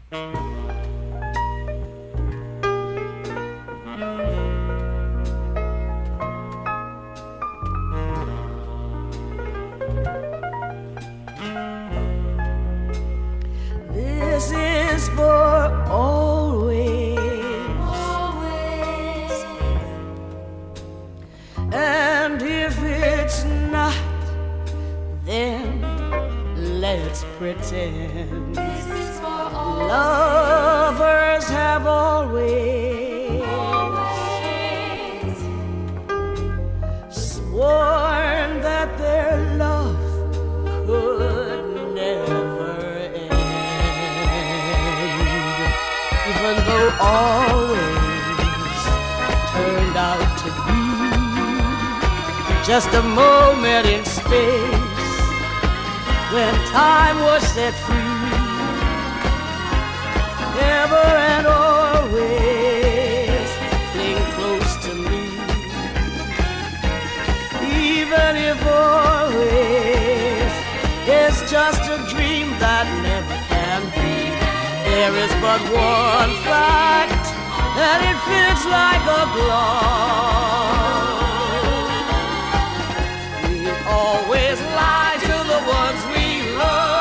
This is for always, and if it's not, then let's pretend. This is for all. Lovers have always sworn that their love could never end, even though always turned out to be just a moment in space when time was set free. Ever and always cling close to me, even if always is just a dream that never can be. There is but one fact, and it fits like a glove. We always lie to the ones we love.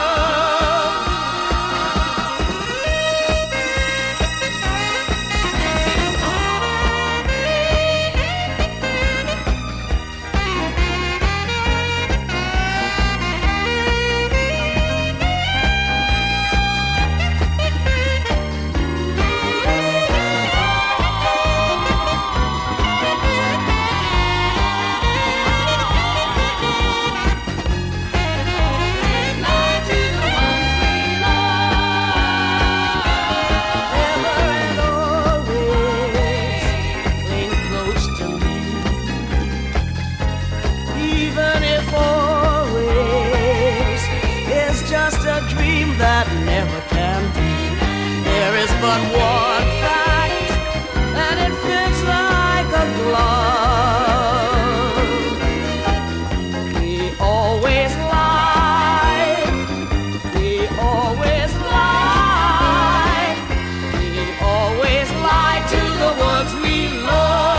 That never can be. There is but one fact, and it fits like a glove. We always lie. We always lie. We always lie to the ones we love.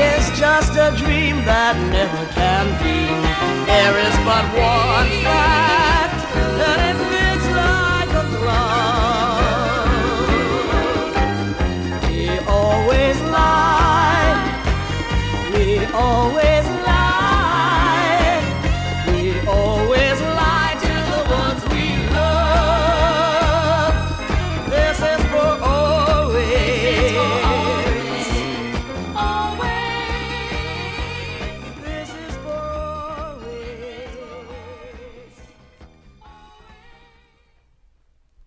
Just a dream that never can be. There is but one fact.